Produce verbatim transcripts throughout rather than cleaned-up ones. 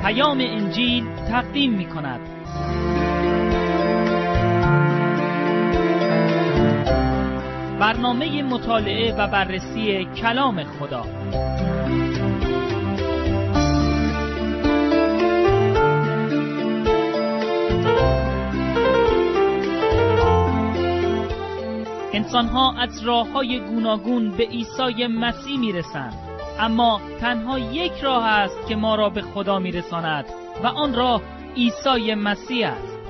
پیام انجیل تقدیم می کند. برنامه مطالعه و بررسی کلام خدا. انسان‌ها از راه‌های گوناگون به عیسی مسیح می‌رسند، اما تنها یک راه است که ما را به خدا می‌رساند و آن راه عیسی مسیح است.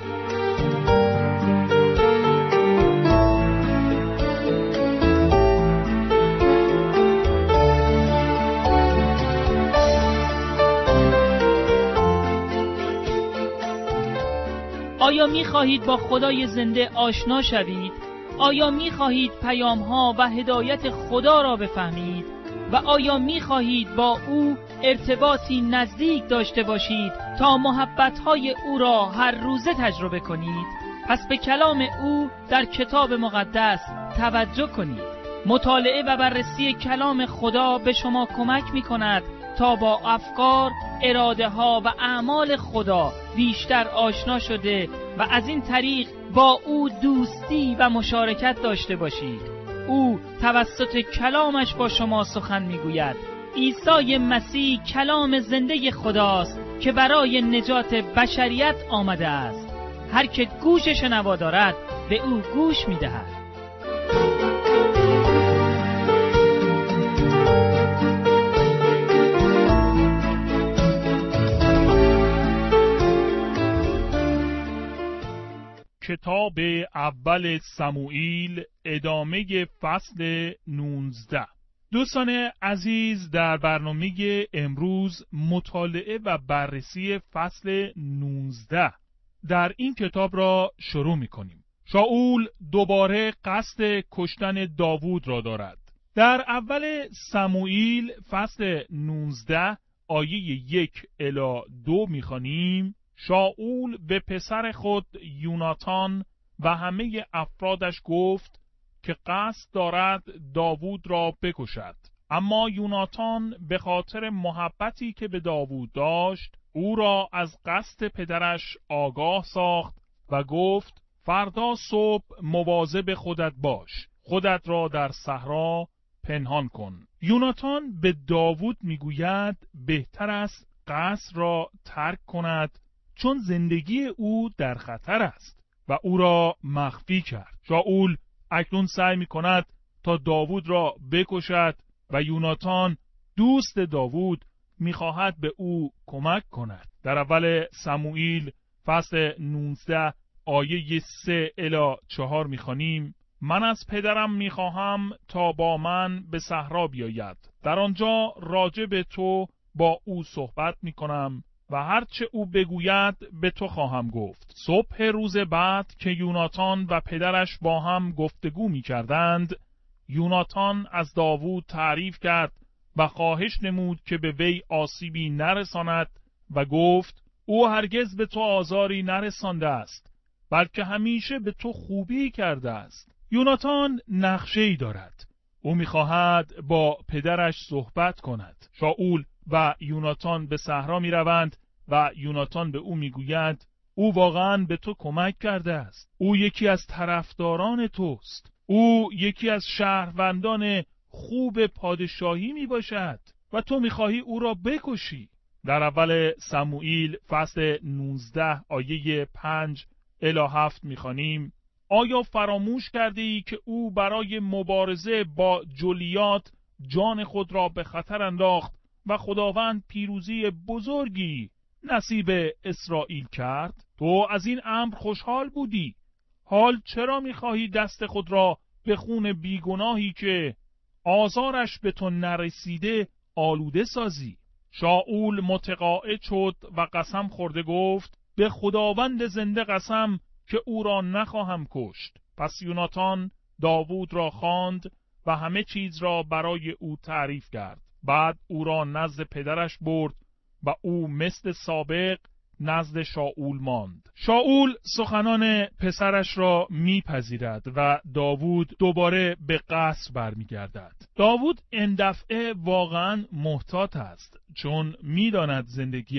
آیا می‌خواهید با خدای زنده آشنا شوید؟ آیا می‌خواهید پیام‌ها و هدایت خدا را بفهمید؟ و آیا می‌خواهید با او ارتباطی نزدیک داشته باشید تا محبت‌های او را هر روزه تجربه کنید؟ پس به کلام او در کتاب مقدس توجه کنید. مطالعه و بررسی کلام خدا به شما کمک می‌کند تا با افکار، اراده‌ها و اعمال خدا بیشتر آشنا شده و از این طریق با او دوستی و مشارکت داشته باشید. او توسط کلامش با شما سخن میگوید. عیسی مسیح کلام زنده خداست که برای نجات بشریت آمده است. هر که گوش شنوا دارد به او گوش میدهد. کتاب اول سموئیل، ادامه فصل نوزده. دوستان عزیز، در برنامه امروز مطالعه و بررسی فصل نوزده در این کتاب را شروع می کنیم. شاول دوباره قصد کشتن داوود را دارد. در اول سموئیل فصل نوزده آیه یک الی دو می خوانیم: شاول به پسر خود یوناتان و همه افرادش گفت که قصد دارد داوود را بکشد. اما یوناتان به خاطر محبتی که به داوود داشت او را از قصد پدرش آگاه ساخت و گفت فردا صبح مواظب خودت باش، خودت را در صحرا پنهان کن. یوناتان به داوود میگوید بهتر است قصر را ترک کند چون زندگی او در خطر است و او را مخفی کرد. شاول اکنون سعی می کند تا داوود را بکشد و یوناتان دوست داوود می خواهد به او کمک کند. در اول سموئیل فصل نوزده آیه سه الی چهار می خوانیم: من از پدرم می خواهم تا با من به صحرا بیاید، در آنجا راجع به تو با او صحبت می کنم و هرچه او بگوید به تو خواهم گفت. صبح روز بعد که یوناتان و پدرش با هم گفتگو می کردند، یوناتان از داوود تعریف کرد و خواهش نمود که به وی آسیبی نرساند و گفت او هرگز به تو آزاری نرسانده است، بلکه همیشه به تو خوبی کرده است. یوناتان نقشه‌ای دارد. او می خواهد با پدرش صحبت کند. شاول و یوناتان به صحرا می روند و یوناتان به او می گوید او واقعا به تو کمک کرده است. او یکی از طرفداران توست. او یکی از شهروندان خوب پادشاهی می باشد و تو می خواهی او را بکشی. در اول سموئیل فصل نوزده آیه پنج الی هفت می خوانیم: آیا فراموش کرده ای که او برای مبارزه با جلیات جان خود را به خطر انداخت و خداوند پیروزی بزرگی نصیب اسرائیل کرد؟ تو از این امر خوشحال بودی. حال چرا می‌خواهی دست خود را به خون بیگناهی که آزارش به تو نرسیده آلوده سازی؟ شاول متقاعد شد و قسم خورده گفت به خداوند زنده قسم که او را نخواهم کشت. پس یوناتان داوود را خواند و همه چیز را برای او تعریف کرد. بعد او را نزد پدرش برد و او مثل سابق نزد شاول ماند. شاول سخنان پسرش را میپذیرد و داوود دوباره به قصر برمیگردد. داوود این دفعه واقعا محتاط است، چون میداند زندگیش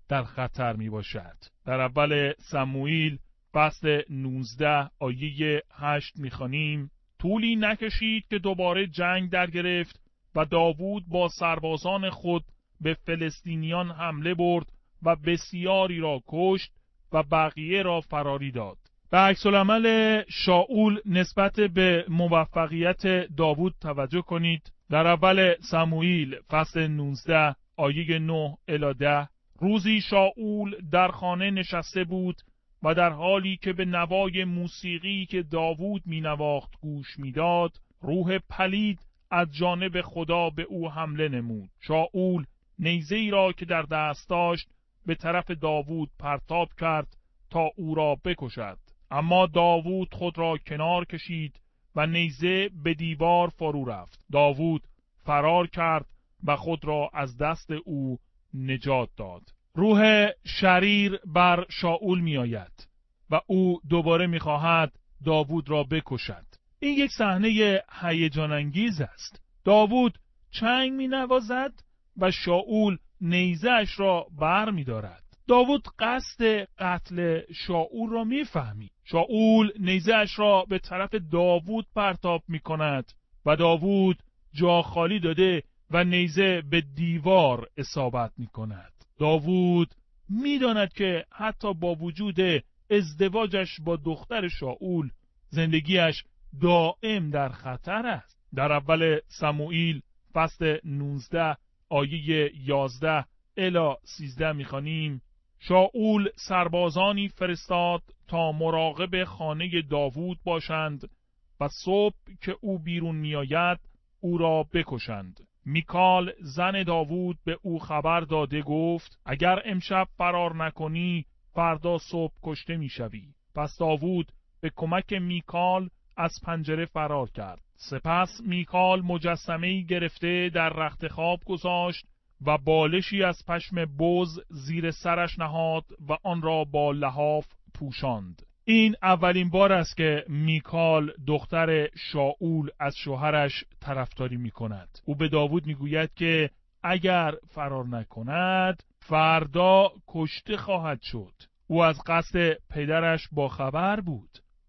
در خطر می باشد. در اول سموئیل فصل نوزده آیه هشت می خوانیم: طولی نکشید که دوباره جنگ در گرفت و داوود با سربازان خود به فلسطینیان حمله برد و بسیاری را کشت و بقیه را فراری داد. به عکس العمل شاول نسبت به موفقیت داوود توجه کنید. در اول سموئیل فصل نوزده آیه نه الی ده: روزی شاول در خانه نشسته بود و در حالی که به نوای موسیقی که داوود می نواخت گوش می داد، روح پلید از جانب خدا به او حمله نمود. شاول نیزه‌ای را که در دست داشت به طرف داوود پرتاب کرد تا او را بکشد، اما داوود خود را کنار کشید و نیزه به دیوار فرو رفت. داوود فرار کرد و خود را از دست او نجات داد. روح شریر بر شاول می آید و او دوباره می خواهد داوود را بکشد. این یک صحنه هیجان انگیز است. داوود چنگ می نوازد و شاول نیزه‌اش را بر می دارد. داوود قصد قتل شاول را می فهمید. شاول نیزه‌اش را به طرف داوود پرتاب می کند و داوود جا خالی داده و نیزه به دیوار اصابت می کند. داوود می داند که حتی با وجود ازدواجش با دختر شاول، زندگیش دائم در خطر است. در اول سموئیل فصل نوزده آیه یازده الی سیزده می خوانیم: شاول سربازانی فرستاد تا مراقب خانه داوود باشند و صبح که او بیرون می آید او را بکشند. میکال زن داوود به او خبر داده گفت: اگر امشب فرار نکنی فردا صبح کشته می شوی. پس داوود به کمک میکال از پنجره فرار کرد. سپس میکال مجسمه‌ای گرفته در رخت خواب گذاشت و بالشی از پشم بز زیر سرش نهاد و آن را با لحاف پوشاند. این اولین بار است که میکال دختر شاول از شوهرش طرفداری می کند. او به داوود می گوید که اگر فرار نکند فردا کشته خواهد شد. او از قصد پدرش با خبر بود.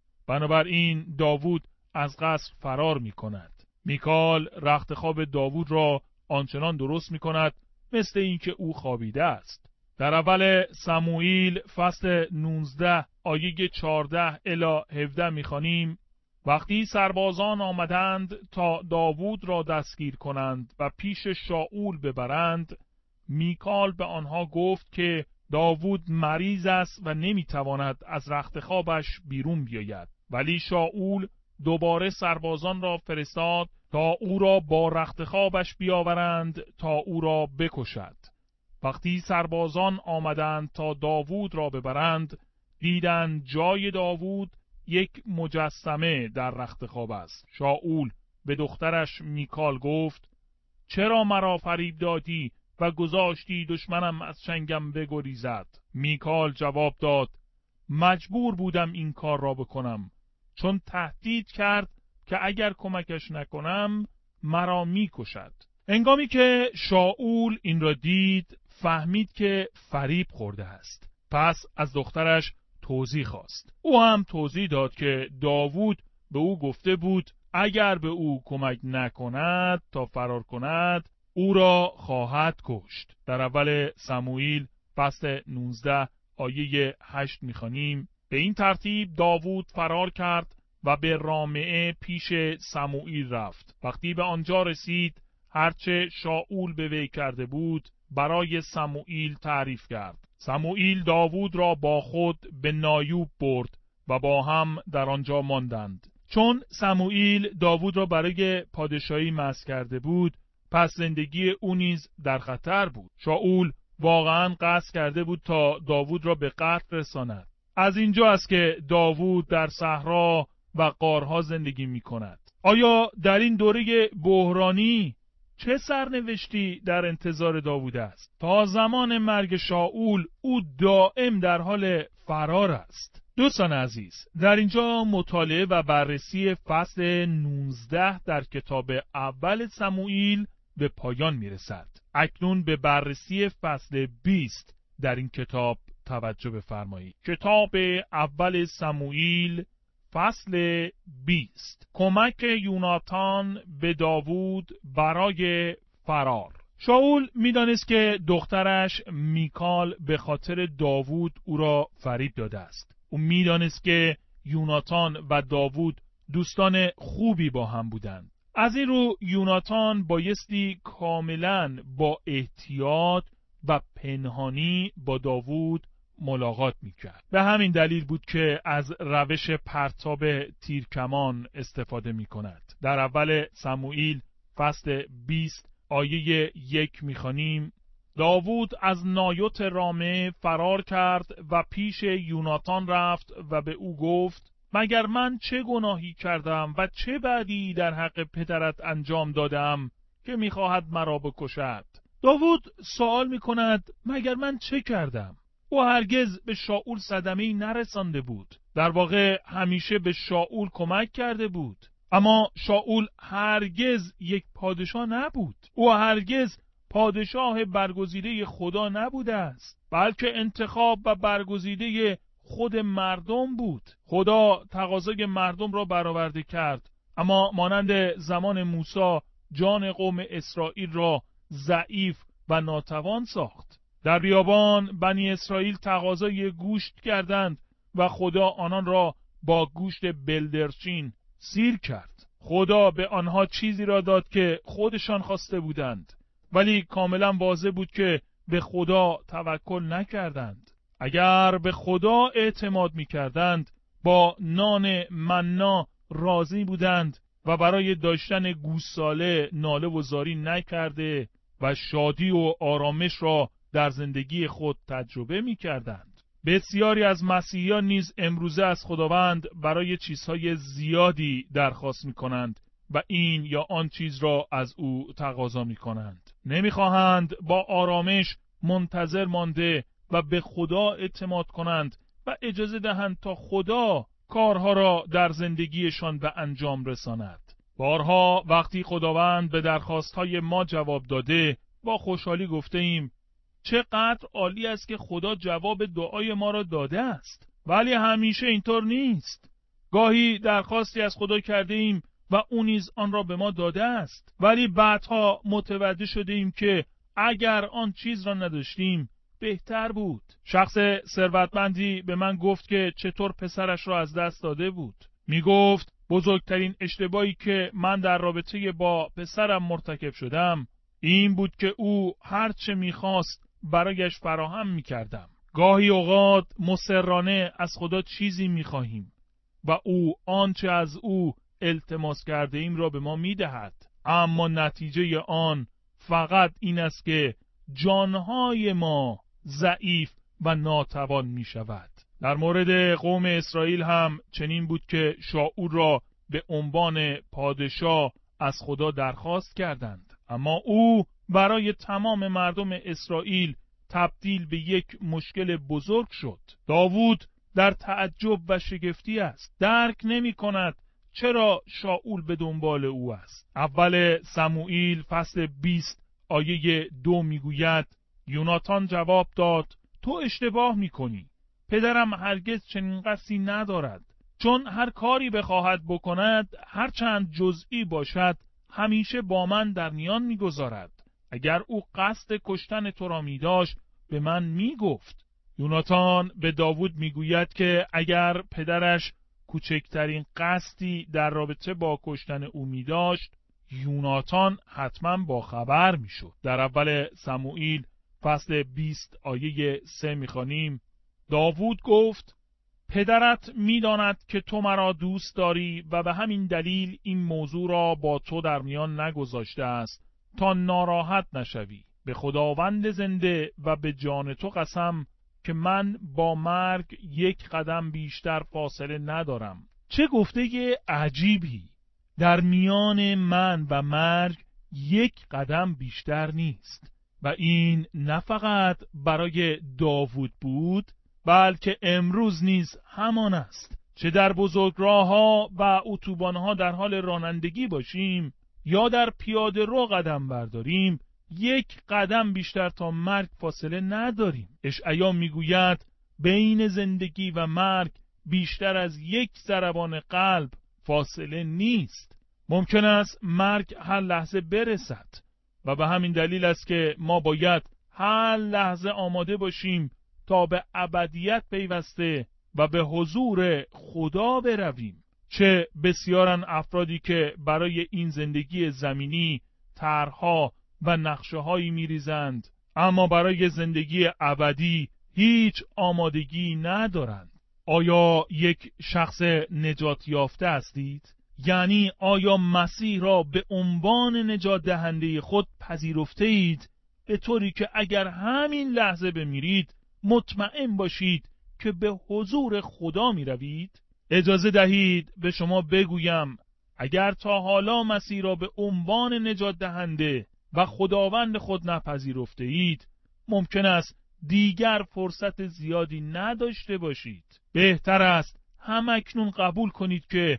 بنابراین داوود از قصد فرار می کند. میکال رخت خواب داوود را آنچنان درست می کند مثل اینکه او خوابیده است. در اول سموئیل فصل نوزده آیه چهارده الی هفده می‌خوانیم: وقتی سربازان آمدند تا داوود را دستگیر کنند و پیش شاول ببرند، میکال به آنها گفت که داوود مریض است و نمیتواند از رخت خوابش بیرون بیاید. ولی شاول دوباره سربازان را فرستاد تا او را با رخت خوابش بیاورند تا او را بکشد. وقتی سربازان آمدند تا داوود را ببرند، دیدند جای داوود یک مجسمه در رخت خواب است. شاول به دخترش میکال گفت: چرا مرا فریب دادی و گذاشتی دشمنم از چنگم بگریزد؟ میکال جواب داد: مجبور بودم این کار را بکنم، چون تهدید کرد که اگر کمکش نکنم مرا میکشد. هنگامی که شاول این را دید فهمید که فریب خورده است. پس از دخترش توضیح خواست. او هم توضیح داد که داوود به او گفته بود اگر به او کمک نکند تا فرار کند او را خواهد کشت. در اول سموئیل فصل نوزده آیه هشت می‌خوانیم: به این ترتیب داوود فرار کرد و به رامعه پیش سموئیل رفت. وقتی به آنجا رسید هرچه شاول به وی کرده بود برای سموئیل تعریف کرد. سموئیل داوود را با خود به نایوب برد و با هم در آنجا ماندند. چون سموئیل داوود را برای پادشاهی مسح کرده بود، پس زندگی او نیز در خطر بود. شاول واقعا قصد کرده بود تا داوود را به قتل رساند. از اینجا است که داوود در صحرا و غارها زندگی می کند. آیا در این دوره بحرانی چه سرنوشتی در انتظار داوود است؟ تا زمان مرگ شاول او دائم در حال فرار است. دوستان عزیز، در اینجا مطالعه و بررسی فصل نوزده در کتاب اول سموئیل به پایان می رسد. اکنون به بررسی فصل بیست در این کتاب توجه بفرمایید. کتاب اول سموئیل فصل بیست. کمک یوناتان به داوود برای فرار. شاول میدانست که دخترش میکال به خاطر داوود او را فریب داده است. او میدانست که یوناتان و داوود دوستان خوبی با هم بودند. از این رو یوناتان بایستی کاملا با احتیاط و پنهانی با داوود ملاقات میکرد. به همین دلیل بود که از روش پرتاب تیرکمان استفاده میکند. در اول سموئیل فصل بیست آیه یک میخوانیم: داوود از نایوت رامه فرار کرد و پیش یوناتان رفت و به او گفت: مگر من چه گناهی کردم و چه بدی در حق پدرت انجام دادم که میخواهد مرا بکشد؟ داوود سوال میکند مگر من چه کردم؟ او هرگز به شاول صدمه‌ای نرسانده بود. در واقع همیشه به شاول کمک کرده بود. اما شاول هرگز یک پادشاه نبود. او هرگز پادشاه برگزیده خدا نبوده است، بلکه انتخاب و برگزیده خود مردم بود. خدا تقاضای مردم را برآورده کرد، اما مانند زمان موسی جان قوم اسرائیل را ضعیف و ناتوان ساخت. در بیابان بنی اسرائیل تقاضای گوشت کردند و خدا آنان را با گوشت بلدرچین سیر کرد. خدا به آنها چیزی را داد که خودشان خواسته بودند، ولی کاملا واضح بود که به خدا توکل نکردند. اگر به خدا اعتماد می‌کردند با نان مننا راضی بودند و برای داشتن گوساله ناله و زاری نکرده و شادی و آرامش را در زندگی خود تجربه می‌کردند. بسیاری از مسیحیان نیز امروزه از خداوند برای چیزهای زیادی درخواست می‌کنند و این یا آن چیز را از او تقاضا می‌کنند. نمی‌خواهند با آرامش منتظر مانده و به خدا اعتماد کنند و اجازه دهند تا خدا کارها را در زندگیشان به انجام رساند. بارها وقتی خداوند به درخواست‌های ما جواب داده، با خوشحالی گفته ایم چقدر عالی است که خدا جواب دعای ما را داده است. ولی همیشه اینطور نیست. گاهی درخواستی از خدا کرده ایم و او نیز آن را به ما داده است، ولی بعدها متوجه شده ایم که اگر آن چیز را نداشتیم بهتر بود. شخص ثروتمندی به من گفت که چطور پسرش را از دست داده بود. می گفت بزرگترین اشتباهی که من در رابطه با پسرم مرتکب شدم این بود که او هر چه می خواست برایش فراهم می کردم. گاهی اوقات مصرانه از خدا چیزی می خواهیم و او آنچه از او التماس کرده ایم را به ما می دهد، اما نتیجه آن فقط این است که جانهای ما ضعیف و ناتوان می شود. در مورد قوم اسرائیل هم چنین بود که شاول را به عنوان پادشاه از خدا درخواست کردند، اما او برای تمام مردم اسرائیل تبدیل به یک مشکل بزرگ شد. داوود در تعجب و شگفتی است. درک نمی کند چرا شاول به دنبال او است. اول سموئیل فصل بیست آیه دو میگوید: یوناتان جواب داد: تو اشتباه میکنی. پدرم هرگز چنین قصدی ندارد. چون هر کاری بخواهد بکند، هر چند جزئی باشد، همیشه با من در میان میگذارد. اگر او قصد کشتن تو را میداشت به من میگفت. یوناتان به داوود میگوید که اگر پدرش کوچکترین قصدی در رابطه با کشتن او میداشت، یوناتان حتما با خبر میشد. در اول سموئیل فصل بیست آیه سه میخوانیم: داوود گفت: پدرت میداند که تو مرا دوست داری و به همین دلیل این موضوع را با تو در میان نگذاشته است تا ناراحت نشوی. به خداوند زنده و به جان تو قسم که من با مرگ یک قدم بیشتر فاصله ندارم. چه گفته عجیبی! در میان من و مرگ یک قدم بیشتر نیست. و این نه فقط برای داوود بود، بلکه امروز نیز همان است. چه در بزرگراه‌ها و اتوبان‌ها در حال رانندگی باشیم یا در پیاده رو قدم برداریم، یک قدم بیشتر تا مرگ فاصله نداریم. اشعیا میگوید بین زندگی و مرگ بیشتر از یک ضربان قلب فاصله نیست. ممکن است مرگ هر لحظه برسد و به همین دلیل است که ما باید هر لحظه آماده باشیم تا به ابدیت پیوسته و به حضور خدا برویم. چه بسیارن افرادی که برای این زندگی زمینی طرح‌ها و نقشه‌هایی می‌ریزند، اما برای زندگی ابدی هیچ آمادگی ندارند. آیا یک شخص نجات یافته هستید؟ یعنی آیا مسیح را به عنوان نجات دهنده خود پذیرفته اید، به طوری که اگر همین لحظه بمیرید مطمئن باشید که به حضور خدا می روید؟ اجازه دهید به شما بگویم اگر تا حالا مسیح را به عنوان نجات دهنده و خداوند خود نپذیرفته اید، ممکن است دیگر فرصت زیادی نداشته باشید. بهتر است همکنون قبول کنید که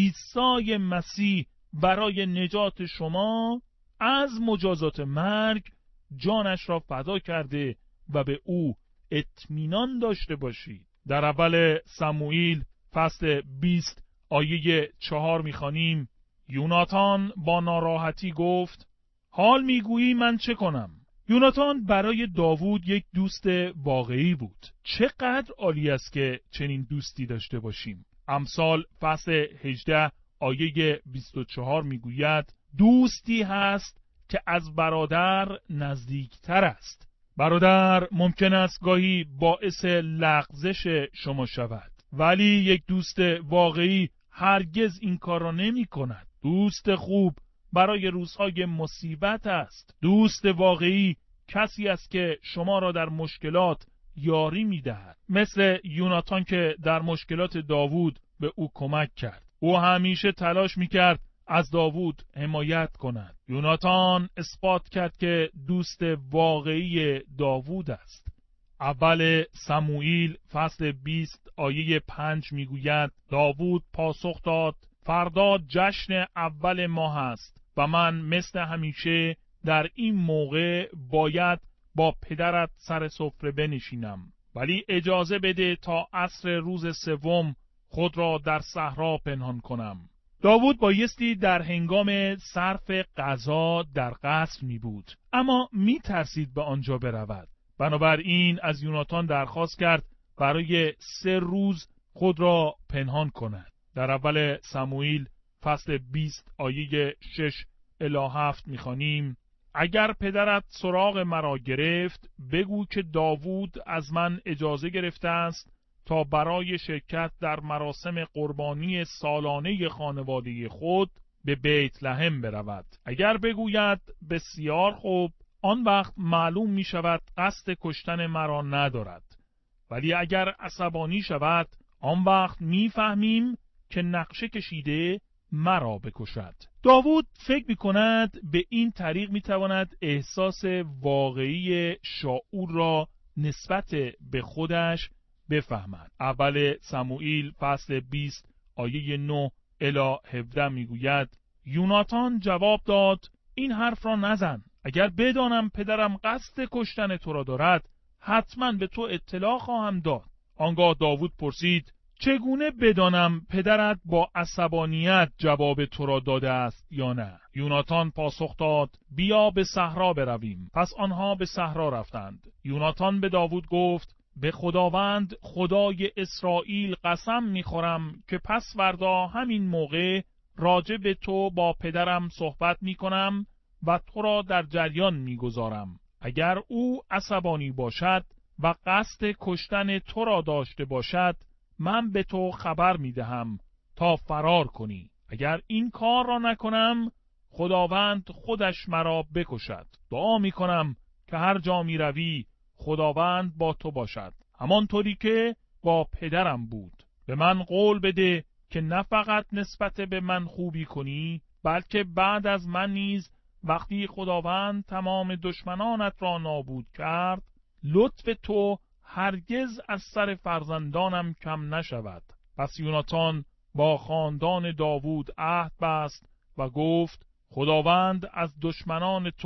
عیسی مسیح برای نجات شما از مجازات مرگ جانش را فدا کرده و به او اطمینان داشته باشید. در اول سموئیل فصل بیست آیه چهار می‌خوانیم: یوناتان با ناراحتی گفت حال میگویی من چه کنم؟ یوناتان برای داوود یک دوست واقعی بود. چقدر عالی است که چنین دوستی داشته باشیم. امثال فصل هجده آیه بیست و چهار میگوید دوستی هست که از برادر نزدیکتر است. برادر ممکن است گاهی باعث لغزش شما شود، ولی یک دوست واقعی هرگز این کار را نمی کند. دوست خوب برای روزهای مصیبت است. دوست واقعی کسی است که شما را در مشکلات یاری می دهد، مثل یوناتان که در مشکلات داوود به او کمک کرد. او همیشه تلاش می کرد از داوود حمایت کند. یوناتان اثبات کرد که دوست واقعی داوود است. اول سموئیل فصل بیست آیه پنج میگوید داوود پاسخ داد فردا جشن اول ماه است و من مثل همیشه در این موقع باید با پدرت سر سفره بنشینم، ولی اجازه بده تا عصر روز سوم خود را در صحرا پنهان کنم. داوود بایستی در هنگام صرف غذا در قصر می بود، اما می ترسید به آنجا برود. بنابراین از یوناتان درخواست کرد برای سه روز خود را پنهان کند. در اول سموئیل فصل بیست آیه شش الی هفت می‌خوانیم: اگر پدرت سراغ مرا گرفت بگو که داوود از من اجازه گرفته است تا برای شرکت در مراسم قربانی سالانه خانواده خود به بیت لحم برود. اگر بگوید بسیار خوب، آن وقت معلوم می شود قصد کشتن مرا ندارد، ولی اگر عصبانی شود آن وقت می فهمیم که نقشه کشیده مرا بکشد. داوود فکر می کند به این طریق می تواند احساس واقعی شاعور را نسبت به خودش بفهمد. اول سموئیل فصل بیست آیه نه الی هفده می گوید یوناتان جواب داد این حرف را نزن. اگر بدانم پدرم قصد کشتن تو را دارد حتما به تو اطلاع خواهم داد. آنگاه داوود پرسید چگونه بدانم پدرت با عصبانیت جواب تو را داده است یا نه؟ یوناتان پاسخ داد بیا به صحرا برویم. پس آنها به صحرا رفتند. یوناتان به داوود گفت به خداوند خدای اسرائیل قسم می‌خورم که پس فردا همین موقع راجع به تو با پدرم صحبت می‌کنم و تو را در جریان می‌گذارم. اگر او عصبانی باشد و قصد کشتن تو را داشته باشد من به تو خبر می‌دهم تا فرار کنی. اگر این کار را نکنم خداوند خودش مرا بکشد. دعا می‌کنم که هر جا می‌روی خداوند با تو باشد، همانطوری که با پدرم بود. به من قول بده که نه فقط نسبت به من خوبی کنی، بلکه بعد از من نیز وقتی خداوند تمام دشمنانت را نابود کرد لطف تو هرگز از سر فرزندانم کم نشود. پس یوناتان با خاندان داوود عهد بست و گفت خداوند از دشمنان تو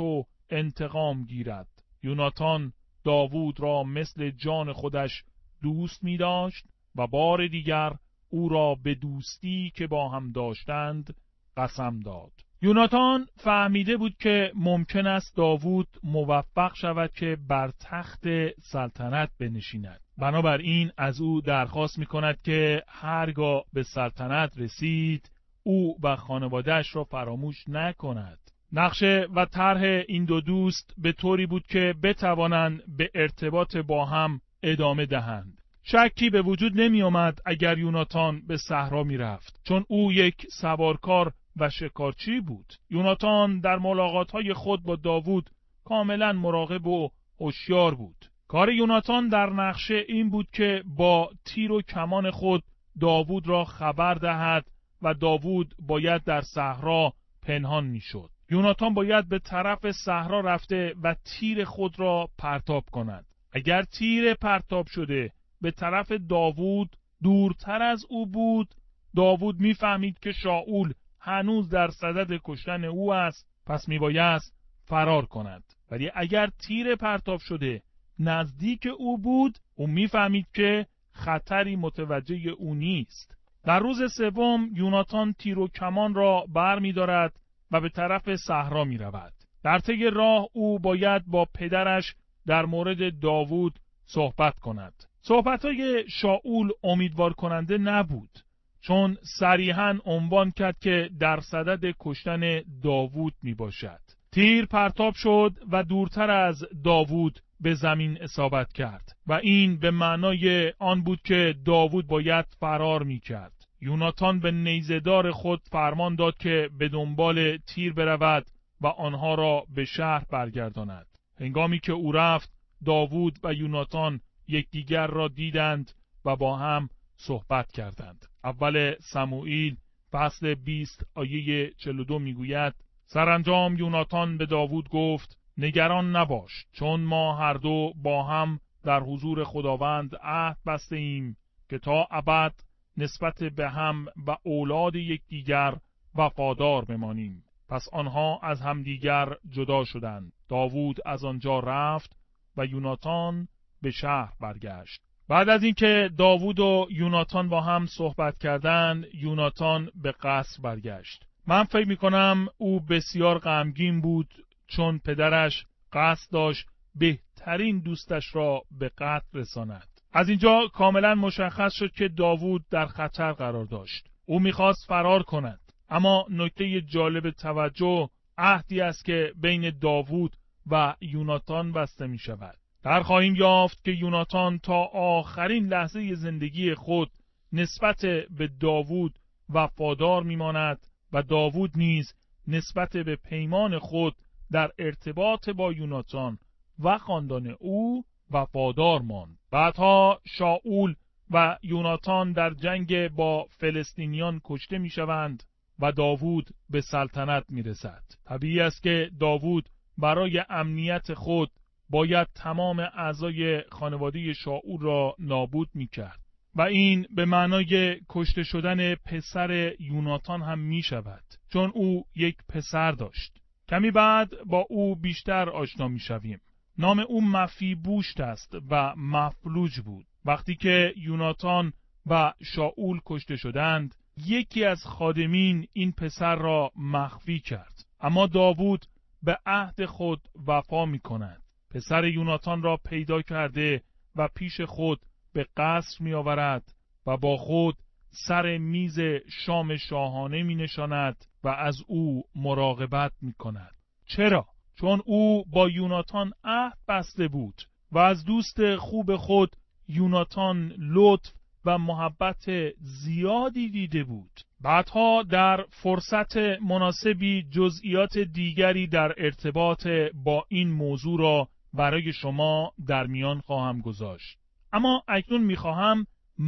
انتقام گیرد. یوناتان داوود را مثل جان خودش دوست می داشت و بار دیگر او را به دوستی که با هم داشتند قسم داد. یوناتان فهمیده بود که ممکن است داوود موفق شود که بر تخت سلطنت بنشیند. بنابراین از او درخواست می کند که هرگاه به سلطنت رسید او و خانواده‌اش را فراموش نکند. نقشه و طرح این دو دوست به طوری بود که بتوانند به ارتباط با هم ادامه دهند. شکی به وجود نمی آمد اگر یوناتان به صحرا می رفت، چون او یک سوارکار و شکارچی بود. یوناتان در ملاقات‌های خود با داوود کاملا مراقب و هوشیار بود. کار یوناتان در نقشه این بود که با تیر و کمان خود داوود را خبر دهد و داوود باید در صحرا پنهان میشد. یوناتان باید به طرف صحرا رفته و تیر خود را پرتاب کند. اگر تیر پرتاب شده به طرف داوود دورتر از او بود، داوود میفهمید که شاول هنوز در صدد کشتن او است، پس میبایست فرار کند. ولی اگر تیر پرتاب شده نزدیک او بود، او میفهمید که خطری متوجه او نیست. در روز سوم یوناتان تیر و کمان را بر می دارد و به طرف صحرا می رود. در طی راه او باید با پدرش در مورد داوود صحبت کند. صحبت‌های شاول امیدوار کننده نبود، چون صریحاً عنوان کرد که در صدد کشتن داوود می باشد. تیر پرتاب شد و دورتر از داوود به زمین اصابت کرد و این به معنای آن بود که داوود باید فرار می کرد. یوناتان به نیزه‌دار خود فرمان داد که به دنبال تیر برود و آنها را به شهر برگرداند. هنگامی که او رفت، داوود و یوناتان یکدیگر را دیدند و با هم صحبت کردند. اول سموئیل فصل بیست آیه چهل و دو میگوید: سرانجام یوناتان به داوود گفت: نگران نباش، چون ما هر دو با هم در حضور خداوند عهد بسته ایم که تا ابد نسبت به هم و اولاد یکدیگر وفادار بمانیم. پس آنها از همدیگر جدا شدند. داوود از آنجا رفت و یوناتان به شهر برگشت. بعد از اینکه داوود و یوناتان با هم صحبت کردند، یوناتان به قصر برگشت. من فکر می‌کنم او بسیار غمگین بود، چون پدرش قصد داشت بهترین دوستش را به قتل رساند. از اینجا کاملا مشخص شد که داوود در خطر قرار داشت. او می‌خواست فرار کند، اما نکته جالب توجه عهدی است که بین داوود و یوناتان بسته می‌شود. در خواهیم یافت که یوناتان تا آخرین لحظه زندگی خود نسبت به داوود وفادار می‌ماند و داوود نیز نسبت به پیمان خود در ارتباط با یوناتان و خاندان او وفادار ماند. بعدها شاول و یوناتان در جنگ با فلسطینیان کشته می‌شوند و داوود به سلطنت می‌رسد. طبیعی است که داوود برای امنیت خود باید تمام اعضای خانواده شاول را نابود می‌کرد و این به معنای کشته شدن پسر یوناتان هم می‌شود، چون او یک پسر داشت. کمی بعد با او بیشتر آشنا می‌شویم. نام او مفیبوشت است و مفلوج بود. وقتی که یوناتان و شاول کشته شدند، یکی از خادمین این پسر را مخفی کرد، اما داوود به عهد خود وفا می‌کند. پسر یوناتان را پیدا کرده و پیش خود به قصر می آورد و با خود سر میز شام شاهانه می نشاند و از او مراقبت می کند. چرا؟ چون او با یوناتان عهد بسته بود و از دوست خوب خود یوناتان لطف و محبت زیادی دیده بود. بعدها در فرصت مناسبی جزئیات دیگری در ارتباط با این موضوع را برای شما در میان خواهم گذاشت. اما اکنون میخواهم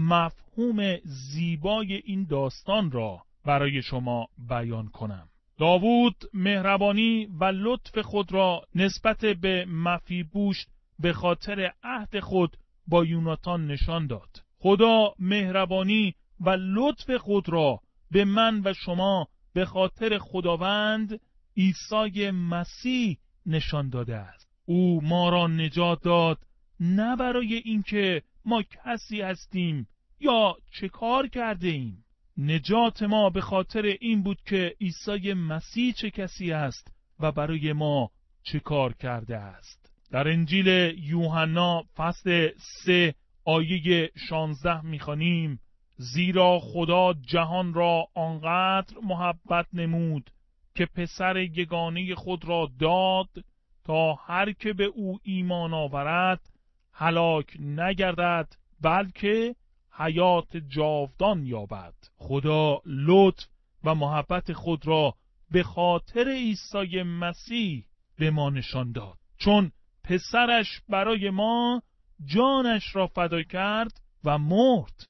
مفهوم زیبای این داستان را برای شما بیان کنم. داوود مهربانی و لطف خود را نسبت به مفیبوشت به خاطر عهد خود با یوناتان نشان داد. خدا مهربانی و لطف خود را به من و شما به خاطر خداوند عیسی مسیح نشان داده است. او ما را نجات داد نه برای اینکه ما کسی هستیم یا چه کار کرده ایم. نجات ما به خاطر این بود که عیسی مسیح چه کسی است و برای ما چه کار کرده است. در انجیل یوحنا فصل سه آیه شانزده می‌خوانیم: زیرا خدا جهان را آنقدر محبت نمود که پسر یگانه خود را داد تا هر که به او ایمان آورد هلاک نگردد بلکه حیات جاودان یابد. خدا لطف و محبت خود را به خاطر عیسی مسیح به ما نشان داد، چون پسرش برای ما جانش را فدا کرد و مرد.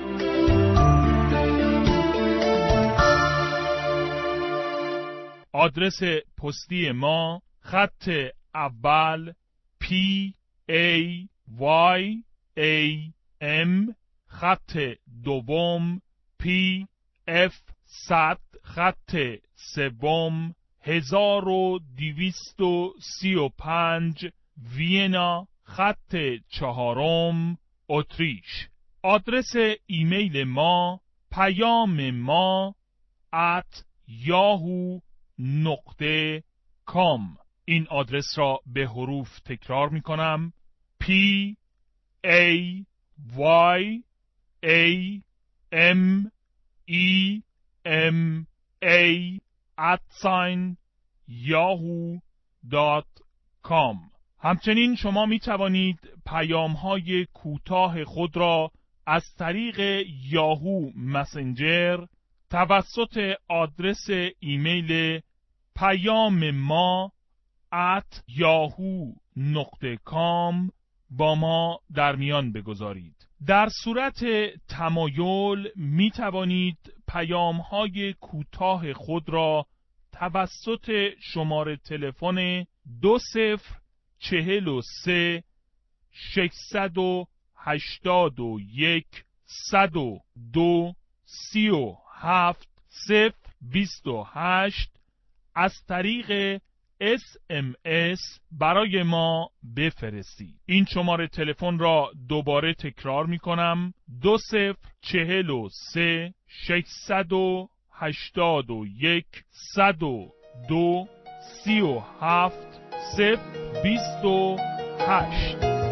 آدرس پستی ما: خط اول پی ای وای ای ام، خط دوم پی اف صد، خط سوم هزار و دویست و سی و پنج وینا، خط چهارم اتریش. آدرس ایمیل ما: پیام ما ات یاهو نقطه کام. این آدرس را به حروف تکرار می کنم: P A Y A M E M A at sign yahoo dot com. همچنین شما می توانید پیام های کوتاه خود را از طریق یاهو مسنجر توسط آدرس ایمیل پیام ما ات یاهو نقطه کام با ما در میان بگذارید. در صورت تمایل می توانید پیام های کوتاه خود را توسط شماره تلفن دو صفر چهل و سه ششصد و هشتاد و یک صد و دو سی و هفت صفر بیست و هشت از طریق اس ام اس برای ما بفرستید. این شماره تلفن را دوباره تکرار می کنم: دو صفر چهل و سه ششصد و هشتاد و یک صد و دو سی و هفت صفر بیست و هشت.